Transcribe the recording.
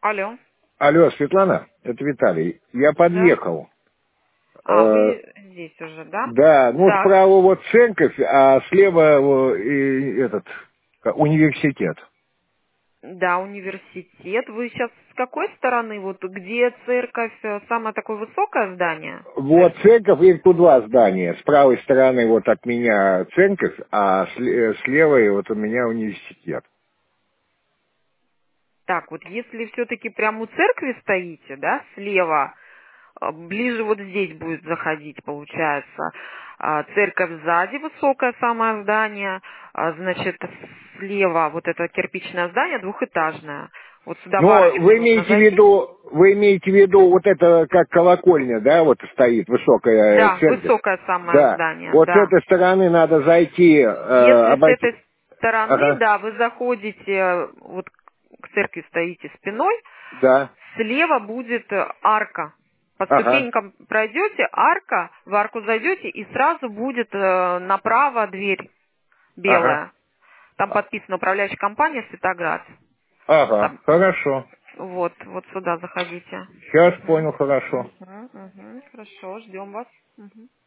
Алло. Алло, Светлана, это Виталий. Я Да? подъехал. А, вы здесь уже, да? Да, ну Так. справа вот церковь, а слева этот университет. Да, университет. Вы сейчас с какой стороны? Вот где церковь, самое такое высокое здание? Вот Церковь. церковь, и тут два здания. С правой стороны вот от меня церковь, а с левой вот у меня университет. Так, вот если все-таки прямо у церкви стоите, да, слева, ближе вот здесь будет заходить, получается. Церковь сзади, высокое самое здание, значит, слева вот это кирпичное здание двухэтажное. Вот сюда в Но арочку нужно зайти. вы имеете в виду вот это как колокольня, да, вот стоит высокая Да, церковь? высокое самое Да. здание, Вот с да. этой стороны надо зайти, Если с обойти. этой стороны, Ага, да, вы заходите, вот к церкви стоите спиной, да, слева будет арка. По ага, ступенькам пройдете, арка, в арку зайдете, и сразу будет направо дверь ага, белая. Там подписана управляющая компания «Светоград». ага, Там, хорошо. вот, вот сюда заходите. Сейчас Мгм. понял, хорошо. Мгм, мгм. Хорошо, ждем вас. Мгм.